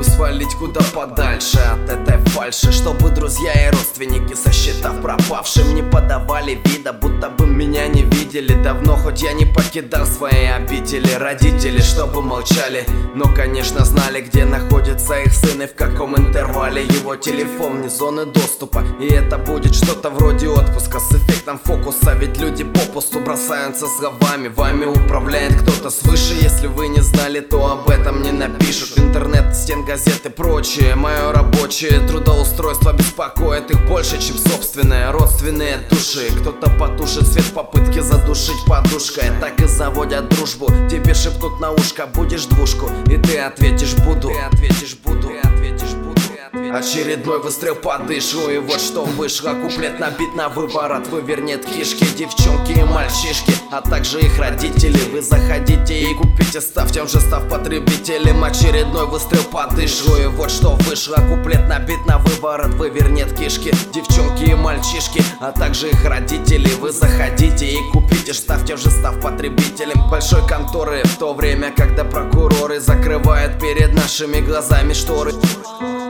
бы свалить куда подальше от этой фальши, чтобы друзья и родственники, сосчитав пропавшим, не подавали вида, будто бы меня не видели давно, хоть я не покидал свои обители. Родители, чтобы молчали, но, конечно, знали, где находится их сын и в каком интервале его телефон вне зоны доступа. И это будет что-то вроде отпуска с эффектом фокуса, ведь люди попусту бросаются словами. Вами управляет кто-то свыше, если вы не знали, то об этом не напишут. Интернет, стен, газеты, прочее. Мое рабочее трудоустройство беспокоит их больше, чем собственные родственные души. Кто-то потушит свет в попытке задушить подушкой, так и заводят дружбу. Тебе шепнут на ушко: будешь двушку, и ты ответишь: буду. Очередной выстрел под дышу, и вот что вышло. Куплет набит на выворот, вывернет кишки. Девчонки и мальчишки, а также их родители. Вы заходите и купите, ставьте, уже став потребителем. Очередной выстрел под дышу, и вот что вышло. Куплет набит на выворот, вывернет кишки. Девчонки и мальчишки, а также их родители. Вы заходите и купите, ставьте, уже став потребителем большой конторы. В то время, когда прокуроры закрывают перед нашими глазами шторы.